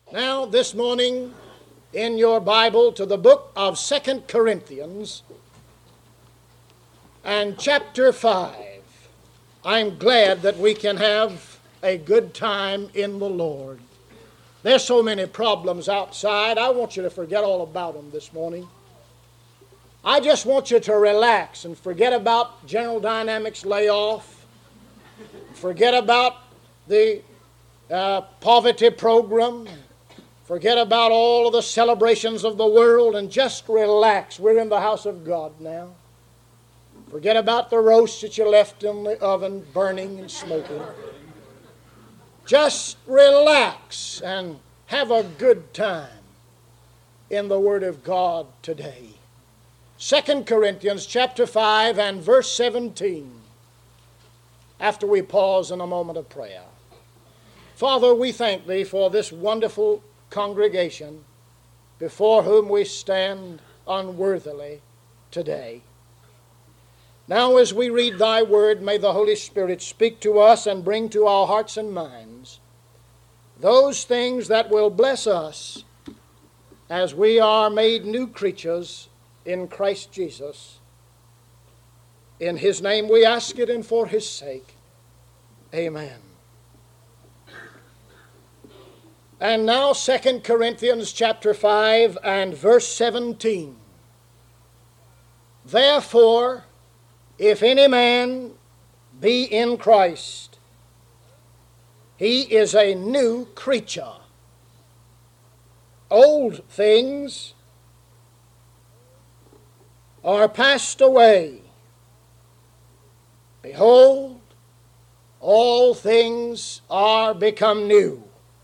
Now, this morning, in your Bible, to the book of 2 Corinthians and chapter 5. I'm glad that we can have a good time in the Lord. There's so many problems outside. I want you to forget all about them this morning. I just want you to relax and forget about General Dynamics layoff. Forget about the poverty program. Forget about all of the celebrations of the world and just relax. We're in the house of God now. Forget about the roast that you left in the oven burning and smoking. Just relax and have a good time in the Word of God today. 2 Corinthians chapter 5 and verse 17, after we pause in a moment of prayer. Father, we thank Thee for this wonderful congregation before whom we stand unworthily today. Now as we read Thy Word, may the Holy Spirit speak to us and bring to our hearts and minds those things that will bless us as we are made new creatures in Christ Jesus. In His name we ask it, and for His sake, amen. And now 2 Corinthians chapter 5 and verse 17. Therefore, if any man be in Christ, he is a new creature. Old things are passed away. Behold, all things are become new.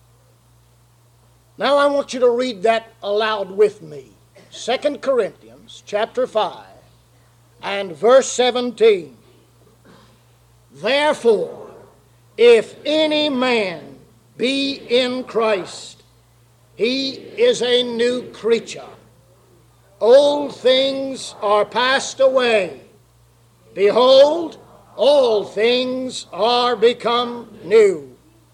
Now I want you to read that aloud with me. 2 Corinthians chapter 5 and verse 17. Therefore, if any man be in Christ, he is a new creature. Old things are passed away. Behold, all things are become new.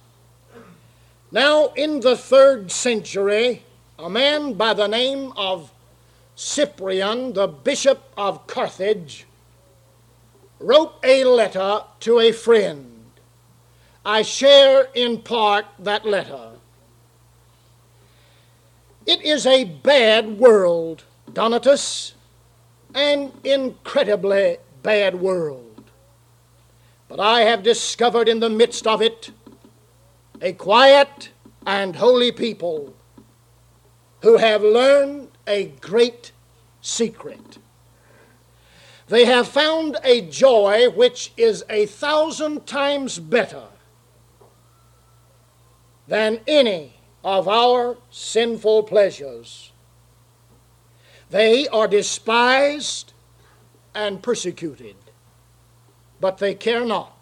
Now, in the 3rd century, a man by the name of Cyprian, the bishop of Carthage, wrote a letter to a friend. I share in part that letter. It is a bad world, Donatus, an incredibly bad world. But I have discovered in the midst of it a quiet and holy people who have learned a great secret. They have found a joy which is 1,000 times better than any of our sinful pleasures. They are despised and persecuted, but they care not.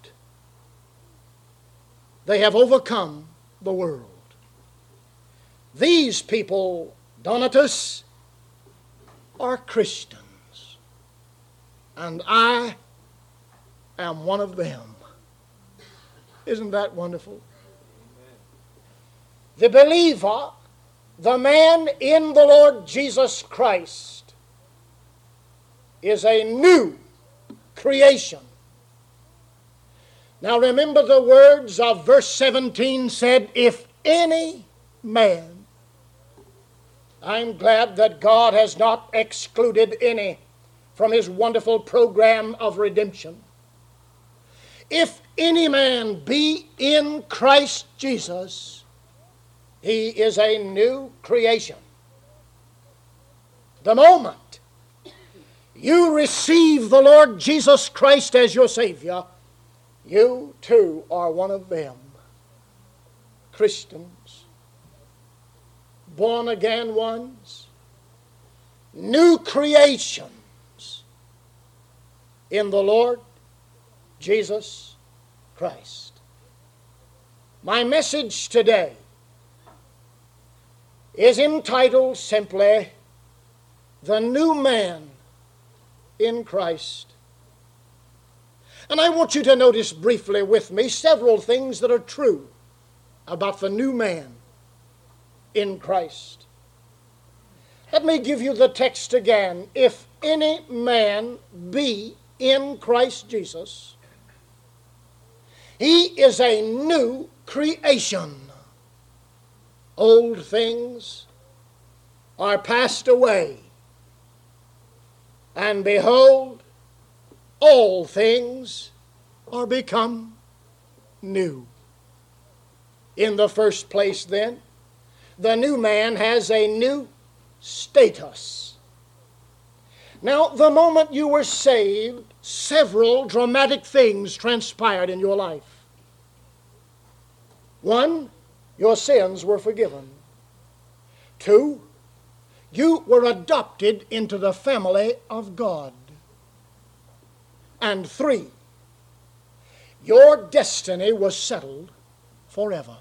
They have overcome the world. These people, Donatus, are Christians, and I am one of them. Isn't that wonderful? The believer, the man in the Lord Jesus Christ, is a new creation. Now remember the words of verse 17 said, if any man. I'm glad that God has not excluded any from His wonderful program of redemption. If any man be in Christ Jesus, he is a new creation. The moment you receive the Lord Jesus Christ as your Savior, you too are one of them. Christians, born again ones, new creations in the Lord Jesus Christ. My message today is entitled simply, The New Man in Christ. And I want you to notice briefly with me several things that are true about the new man. in Christ. Let me give you the text again. If any man be in Christ Jesus, he is a new creation. Old things are passed away, and behold, all things are become new. In the first place, then, the new man has a new status. Now, the moment you were saved, several dramatic things transpired in your life. One, your sins were forgiven. Two, you were adopted into the family of God. And three, your destiny was settled forever.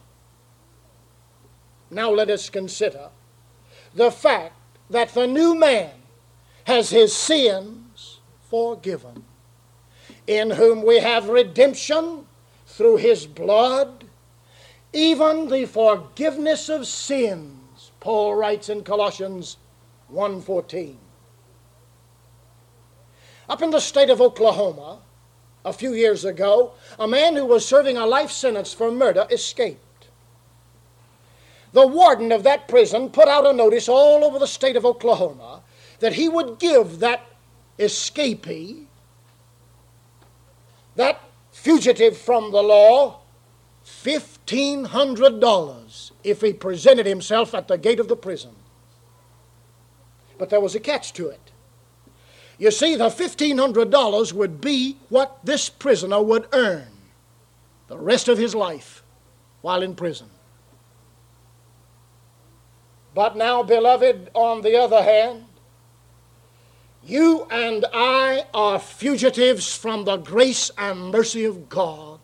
Now let us consider the fact that the new man has his sins forgiven, in whom we have redemption through his blood, even the forgiveness of sins, Paul writes in Colossians 1:14. Up in the state of Oklahoma, a few years ago, a man who was serving a life sentence for murder escaped. The warden of that prison put out a notice all over the state of Oklahoma that he would give that escapee, that fugitive from the law, $1,500 if he presented himself at the gate of the prison. But there was a catch to it. You see, the $1,500 would be what this prisoner would earn the rest of his life while in prison. But now, beloved, on the other hand, you and I are fugitives from the grace and mercy of God.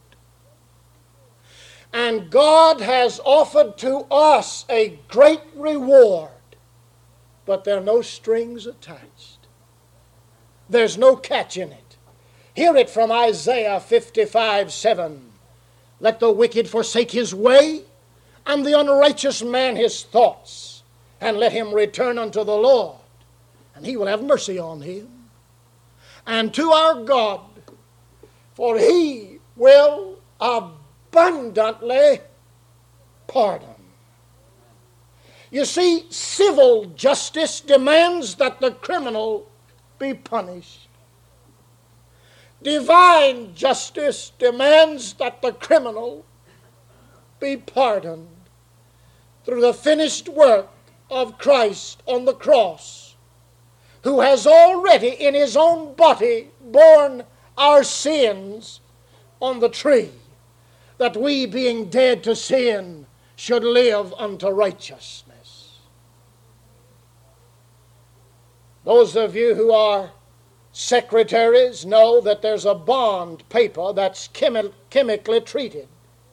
And God has offered to us a great reward, but there are no strings attached. There's no catch in it. Hear it from Isaiah 55:7. Let the wicked forsake his way, and the unrighteous man his thoughts, and let him return unto the Lord, and he will have mercy on him, and to our God, for he will abundantly pardon. You see, civil justice demands that the criminal be punished. Divine justice demands that the criminal be pardoned through the finished work of Christ on the cross, who has already in his own body borne our sins on the tree, that we, being dead to sin, should live unto righteousness. Those of you who are secretaries know that there's a bond paper that's chemically treated,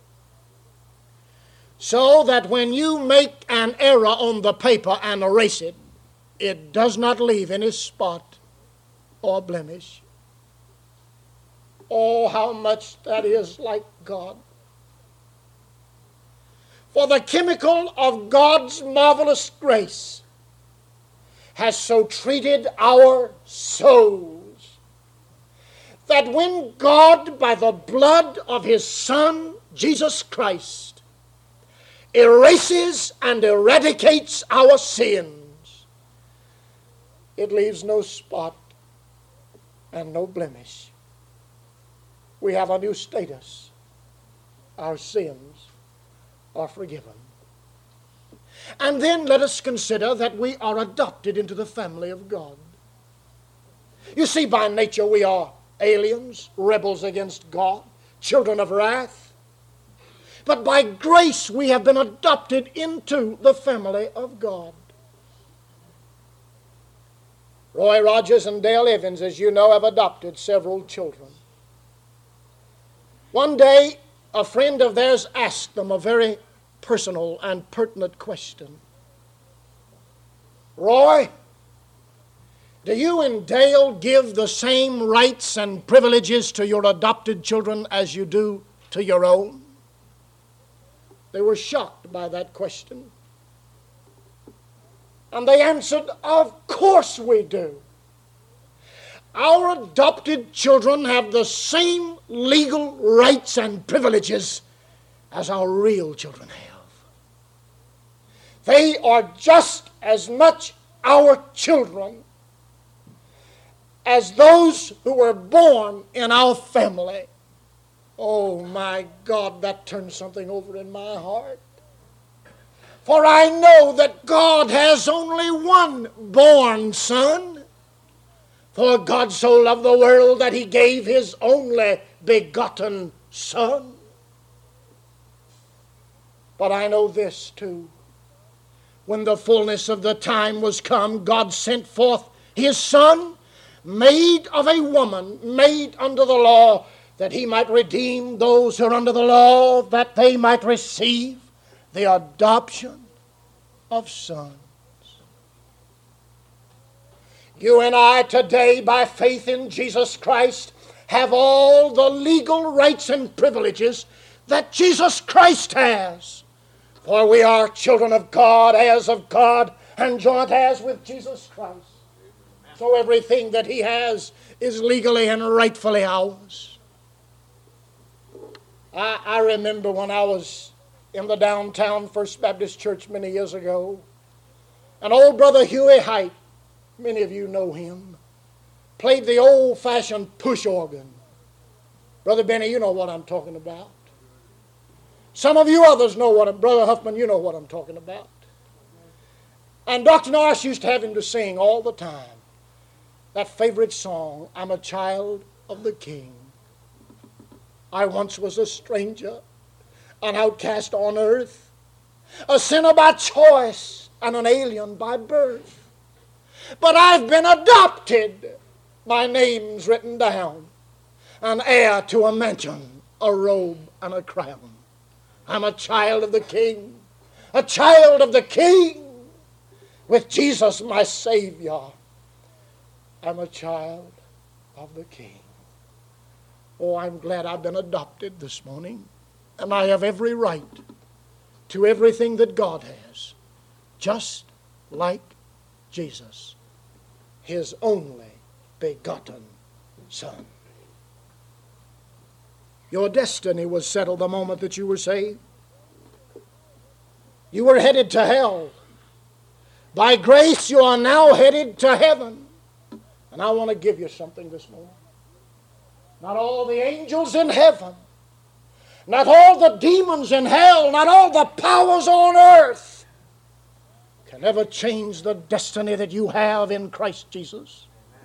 so that when you make an error on the paper and erase it, it does not leave any spot or blemish. Oh, how much that is like God. For the chemical of God's marvelous grace has so treated our souls that when God, by the blood of his Son, Jesus Christ, erases and eradicates our sins, it leaves no spot and no blemish. We have a new status. Our sins are forgiven. And then let us consider that we are adopted into the family of God. You see, by nature we are aliens, rebels against God, children of wrath. But by grace we have been adopted into the family of God. Roy Rogers and Dale Evans, as you know, have adopted several children. One day, a friend of theirs asked them a very personal and pertinent question. Roy, do you and Dale give the same rights and privileges to your adopted children as you do to your own? They were shocked by that question. And they answered, of course we do. Our adopted children have the same legal rights and privileges as our real children have. They are just as much our children as those who were born in our family. Oh my God, that turned something over in my heart. For I know that God has only one born Son. For God so loved the world that He gave His only begotten Son. But I know this too. When the fullness of the time was come, God sent forth His Son, made of a woman, made under the law, that He might redeem those who are under the law, that they might receive the adoption of sons. You and I today, by faith in Jesus Christ, have all the legal rights and privileges that Jesus Christ has. For we are children of God, heirs of God, and joint heirs with Jesus Christ. So everything that He has is legally and rightfully ours. I remember when I was in the downtown First Baptist Church many years ago, and old brother Huey Height, many of you know him, played the old-fashioned push organ. Brother Benny, you know what I'm talking about. Some of you others know Brother Huffman, you know what I'm talking about. And Dr. Norris used to have him to sing all the time that favorite song, I'm a child of the King. I once was a stranger, an outcast on earth, a sinner by choice and an alien by birth. But I've been adopted, my name's written down, an heir to a mansion, a robe and a crown. I'm a child of the King, a child of the King, with Jesus my Savior. I'm a child of the King. Oh, I'm glad I've been adopted this morning, and I have every right to everything that God has, just like Jesus, His only begotten Son. Your destiny was settled the moment that you were saved. You were headed to hell. By grace, you are now headed to heaven. And I want to give you something this morning. Not all the angels in heaven, not all the demons in hell, not all the powers on earth can ever change the destiny that you have in Christ Jesus.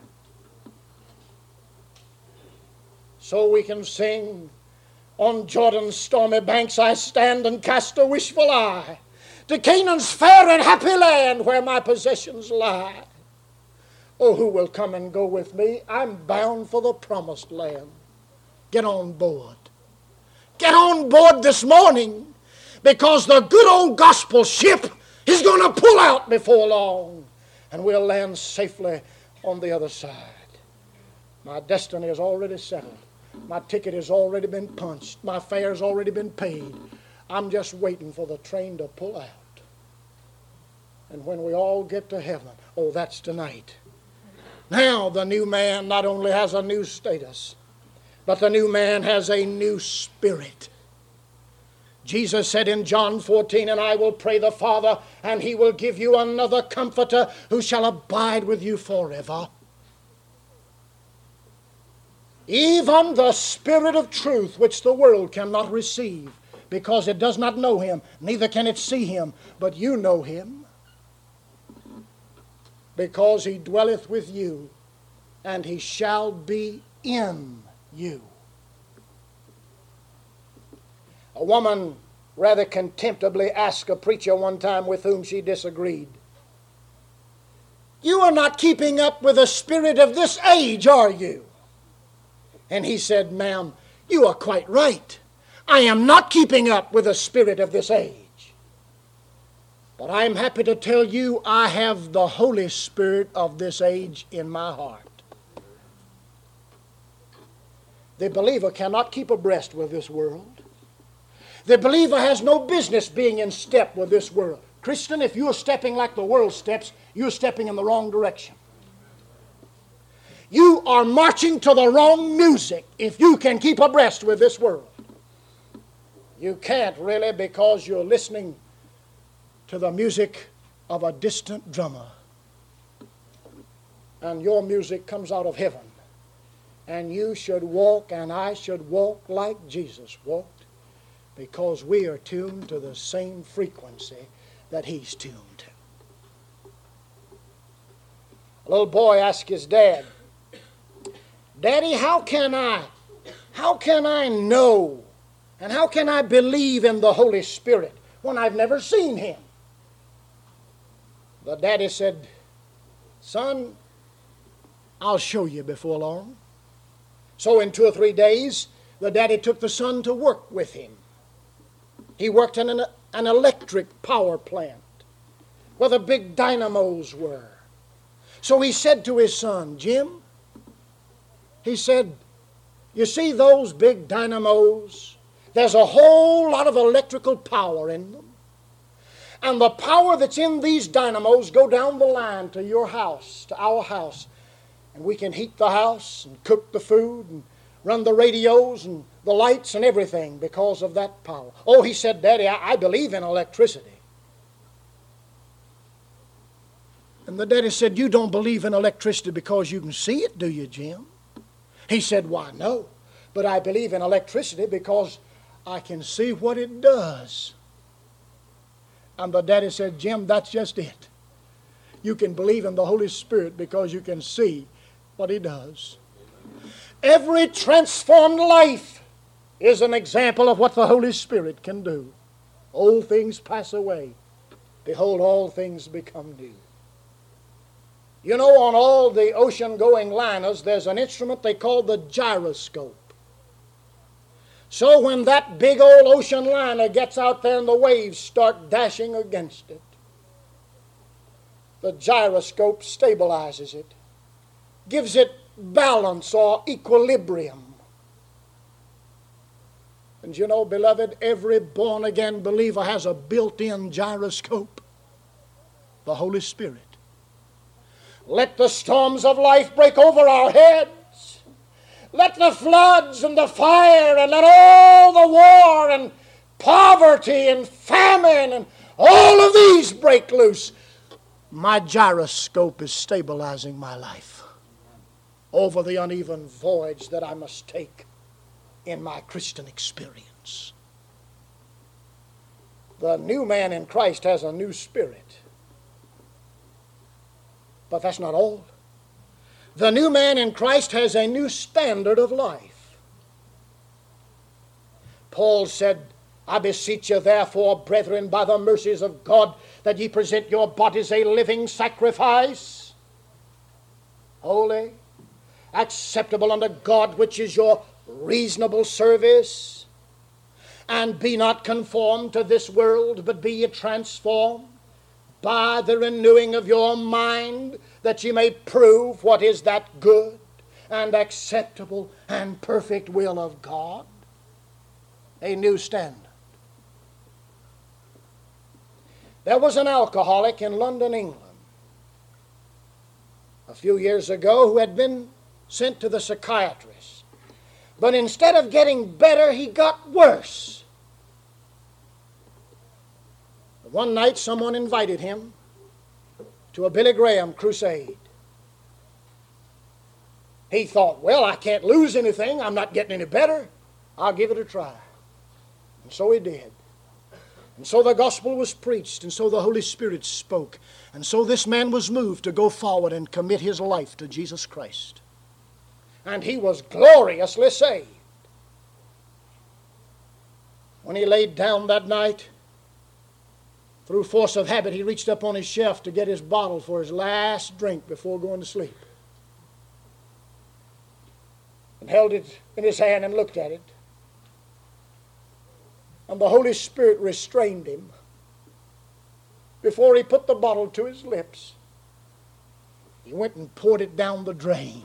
So we can sing, on Jordan's stormy banks I stand and cast a wishful eye to Canaan's fair and happy land where my possessions lie. Oh, who will come and go with me? I'm bound for the promised land. Get on board. Get on board this morning, because the good old gospel ship is going to pull out before long, and we'll land safely on the other side. My destiny is already settled. My ticket has already been punched. My fare's already been paid. I'm just waiting for the train to pull out. And when we all get to heaven, oh, that's tonight. Now the new man not only has a new status, but the new man has a new spirit. Jesus said in John 14, and I will pray the Father, and He will give you another comforter who shall abide with you forever. Even the Spirit of truth, which the world cannot receive, because it does not know Him, neither can it see Him, but you know Him, because He dwelleth with you, and He shall be in you. A woman rather contemptibly asked a preacher one time with whom she disagreed, "You are not keeping up with the spirit of this age, are you?" And he said, "Ma'am, you are quite right. I am not keeping up with the spirit of this age. But I'm happy to tell you I have the Holy Spirit of this age in my heart." The believer cannot keep abreast with this world. The believer has no business being in step with this world. Christian, if you're stepping like the world steps, you're stepping in the wrong direction. You are marching to the wrong music if you can keep abreast with this world. You can't really, because you're listening to the music of a distant drummer. And your music comes out of heaven. And you should walk, and I should walk like Jesus walked, because we are tuned to the same frequency that He's tuned to. A little boy asked his dad, Daddy, how can I know and how can I believe in the Holy Spirit when I've never seen Him? The daddy said, Son, I'll show you before long. So in 2 or 3 days, the daddy took the son to work with him. He worked in an electric power plant where the big dynamos were. So he said to his son, Jim, he said, you see those big dynamos? There's a whole lot of electrical power in them. And the power that's in these dynamos go down the line to your house, to our house. And we can heat the house and cook the food and run the radios and the lights and everything because of that power. Oh, he said, Daddy, I believe in electricity. And the daddy said, you don't believe in electricity because you can see it, do you, Jim? He said, why, no. But I believe in electricity because I can see what it does. And the daddy said, Jim, that's just it. You can believe in the Holy Spirit because you can see what He does. Every transformed life is an example of what the Holy Spirit can do. Old things pass away. Behold, all things become new. You know, on all the ocean-going liners, there's an instrument they call the gyroscope. So when that big old ocean liner gets out there and the waves start dashing against it, the gyroscope stabilizes it, gives it balance or equilibrium. And you know, beloved, every born-again believer has a built-in gyroscope, the Holy Spirit. Let the storms of life break over our heads. Let the floods and the fire and let all the war and poverty and famine and all of these break loose. My gyroscope is stabilizing my life over the uneven voyage that I must take in my Christian experience. The new man in Christ has a new spirit. But that's not all. The new man in Christ has a new standard of life. Paul said, I beseech you therefore, brethren, by the mercies of God, that ye present your bodies a living sacrifice, holy, acceptable unto God, which is your reasonable service. And be not conformed to this world, but be ye transformed by the renewing of your mind, that ye may prove what is that good and acceptable and perfect will of God. A new standard. There was an alcoholic in London, England, a few years ago who had been sent to the psychiatrist. But instead of getting better, he got worse. One night, someone invited him to a Billy Graham crusade. He thought, well, I can't lose anything. I'm not getting any better. I'll give it a try. And so he did. And so the gospel was preached, and so the Holy Spirit spoke. And so this man was moved to go forward and commit his life to Jesus Christ. And he was gloriously saved. When he laid down that night, through force of habit, he reached up on his shelf to get his bottle for his last drink before going to sleep. And held it in his hand and looked at it. And the Holy Spirit restrained him before he put the bottle to his lips. He went and poured it down the drain.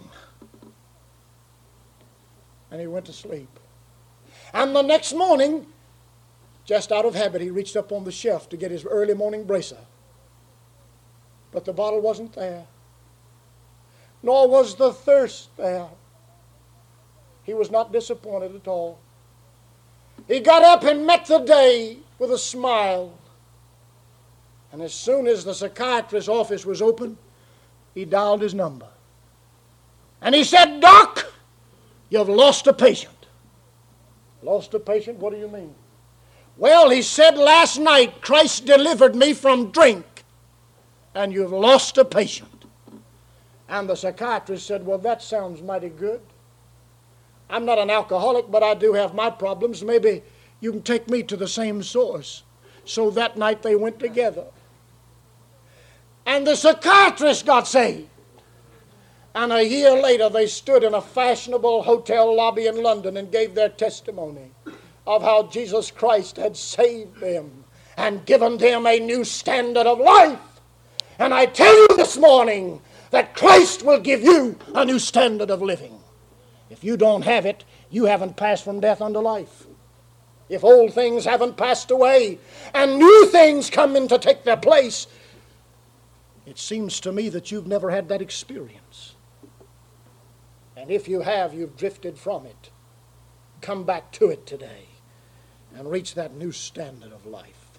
And he went to sleep. And the next morning, Just out of habit, he reached up on the shelf to get his early morning bracer. But the bottle wasn't there. Nor was the thirst there. He was not disappointed at all. He got up and met the day with a smile. And as soon as the psychiatrist's office was open, he dialed his number. And he said, "Doc, you've lost a patient." Lost a patient? What do you mean? "Well," he said, "last night Christ delivered me from drink, and you've lost a patient." And the psychiatrist said, "Well, that sounds mighty good. I'm not an alcoholic, but I do have my problems. Maybe you can take me to the same source." So that night they went together. And the psychiatrist got saved. And a year later they stood in a fashionable hotel lobby in London and gave their testimony of how Jesus Christ had saved them and given them a new standard of life. And I tell you this morning that Christ will give you a new standard of living. If you don't have it, you haven't passed from death unto life. If old things haven't passed away and new things come in to take their place, it seems to me that you've never had that experience. And if you have, you've drifted from it. Come back to it today and reach that new standard of life.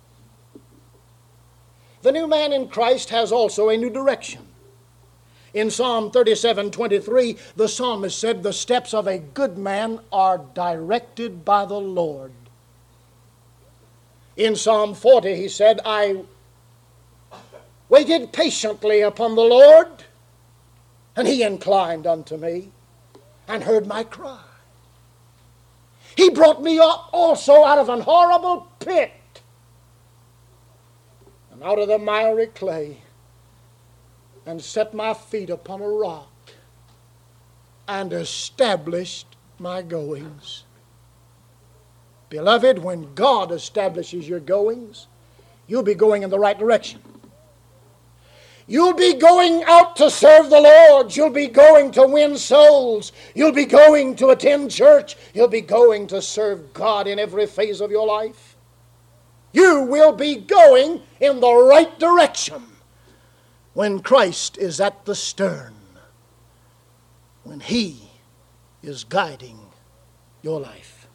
The new man in Christ has also a new direction. In Psalm 37:23, the psalmist said, "The steps of a good man are directed by the Lord." In Psalm 40, he said, "I waited patiently upon the Lord, and he inclined unto me and heard my cry. He brought me up also out of an horrible pit and out of the miry clay, and set my feet upon a rock and established my goings." Beloved, when God establishes your goings, you'll be going in the right direction. You'll be going out to serve the Lord. You'll be going to win souls. You'll be going to attend church. You'll be going to serve God in every phase of your life. You will be going in the right direction when Christ is at the stern, when He is guiding your life.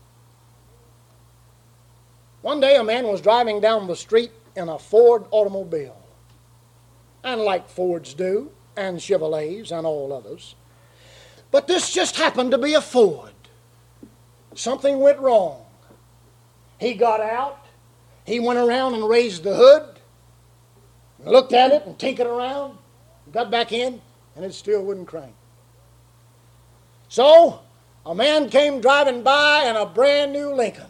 One day a man was driving down the street in a Ford automobile. And like Fords do, and Chevrolets and all others. But this just happened to be a Ford. Something went wrong. He got out, he went around and raised the hood, and looked at it and tinkered around, got back in, and it still wouldn't crank. So, a man came driving by in a brand new Lincoln.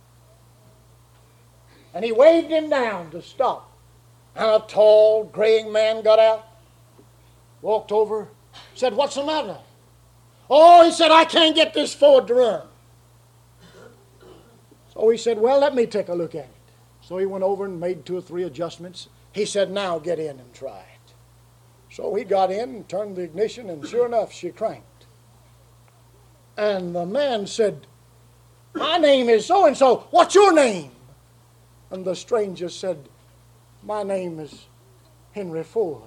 And he waved him down to stop. And a tall, graying man got out, walked over, said, "What's the matter?" "Oh," he said, "I can't get this Ford to run." So he said, "Well, let me take a look at it." So he went over and made 2 or 3 adjustments. He said, "Now get in and try it." So he got in and turned the ignition, and sure enough, she cranked. And the man said, "My name is so-and-so. What's your name?" And the stranger said, "My name is Henry Ford."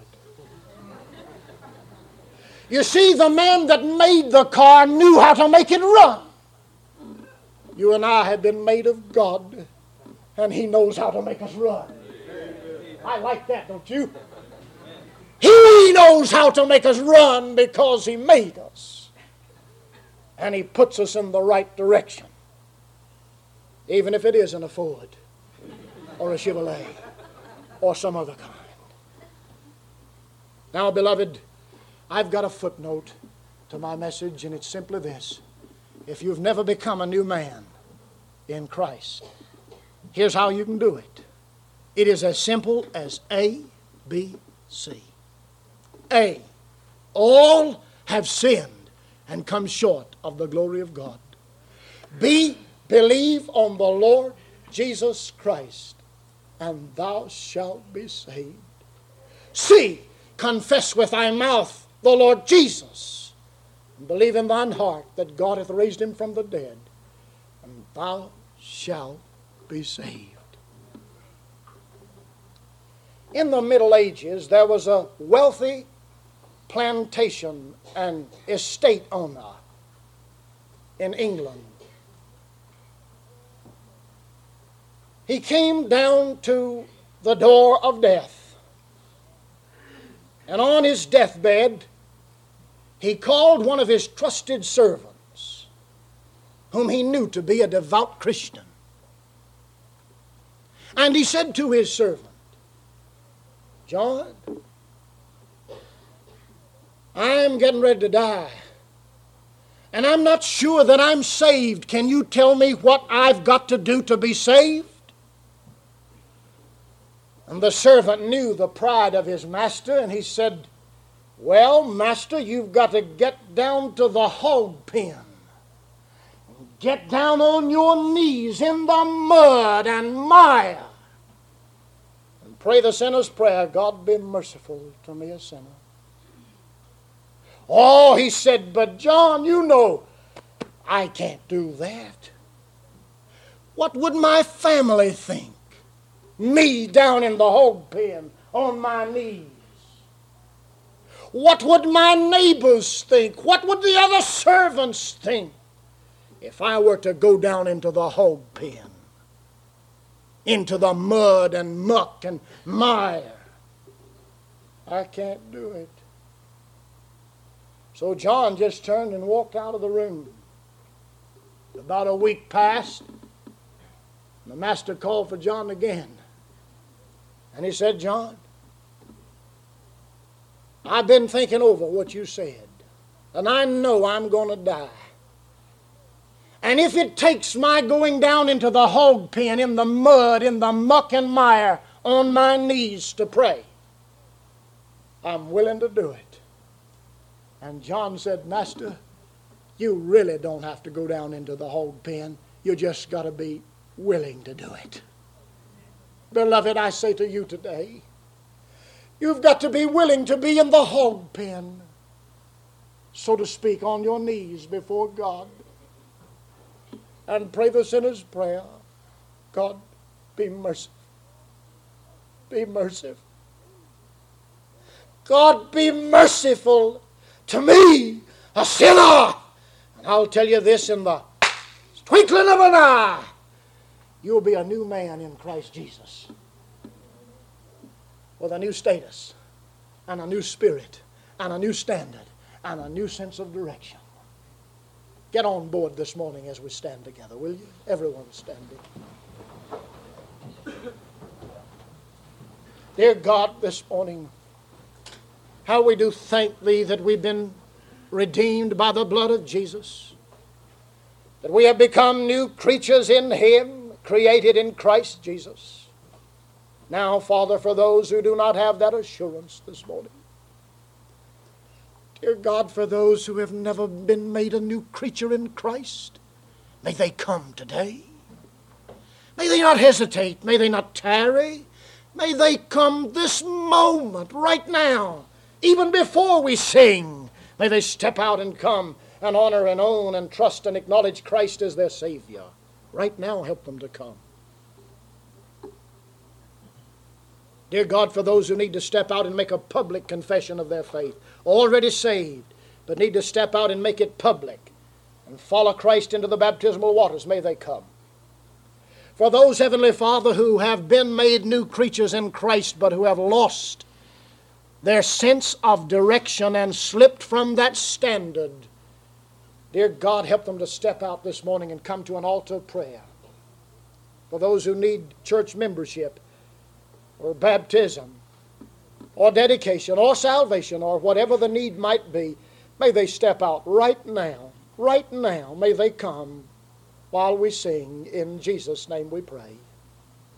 You see, the man that made the car knew how to make it run. You and I have been made of God, and He knows how to make us run. I like that, don't you? He knows how to make us run because He made us. And He puts us in the right direction, even if it isn't a Ford or a Chevrolet or some other kind. Now, beloved, I've got a footnote to my message, and it's simply this. If you've never become a new man in Christ, here's how you can do it. It is as simple as A, B, C. A, all have sinned and come short of the glory of God. B, believe on the Lord Jesus Christ, and thou shalt be saved. C, confess with thy mouth the Lord Jesus, and believe in thine heart that God hath raised him from the dead, and thou shalt be saved. In the Middle Ages, there was a wealthy plantation and estate owner in England. He came down to the door of death, and on his deathbed, he called one of his trusted servants, whom he knew to be a devout Christian. And he said to his servant, "John, I'm getting ready to die, and I'm not sure that I'm saved. Can you tell me what I've got to do to be saved?" And the servant knew the pride of his master, and he said, "Well, master, you've got to get down to the hog pen. Get down on your knees in the mud and mire, and pray the sinner's prayer, 'God be merciful to me, a sinner.'" "Oh," he said, "but John, you know, I can't do that. What would my family think? Me down in the hog pen on my knees. What would my neighbors think? What would the other servants think if I were to go down into the hog pen, into the mud and muck and mire? I can't do it." So John just turned and walked out of the room. About a week passed, and the master called for John again. And he said, "John, I've been thinking over what you said, and I know I'm going to die. And if it takes my going down into the hog pen, in the mud, in the muck and mire, on my knees to pray, I'm willing to do it." And John said, "Master, you really don't have to go down into the hog pen. You just got to be willing to do it." Beloved, I say to you today, you've got to be willing to be in the hog pen, so to speak, on your knees before God, and pray the sinner's prayer, "God, be merciful. Be merciful. God, be merciful to me, a sinner." And I'll tell you this, in the twinkling of an eye, you'll be a new man in Christ Jesus, with a new status and a new spirit and a new standard and a new sense of direction. Get on board this morning as we stand together, will you? Everyone standing. Dear God, this morning, how we do thank Thee that we've been redeemed by the blood of Jesus, that we have become new creatures in Him, created in Christ Jesus. Now, Father, for those who do not have that assurance this morning, dear God, for those who have never been made a new creature in Christ, may they come today. May they not hesitate. May they not tarry. May they come this moment, right now, even before we sing. May they step out and come and honor and own and trust and acknowledge Christ as their Savior. Right now, help them to come. Dear God, for those who need to step out and make a public confession of their faith, already saved, but need to step out and make it public and follow Christ into the baptismal waters, may they come. For those, Heavenly Father, who have been made new creatures in Christ, but who have lost their sense of direction and slipped from that standard, dear God, help them to step out this morning and come to an altar of prayer. For those who need church membership or baptism or dedication or salvation or whatever the need might be, may they step out right now. Right now, may they come while we sing. In Jesus' name we pray.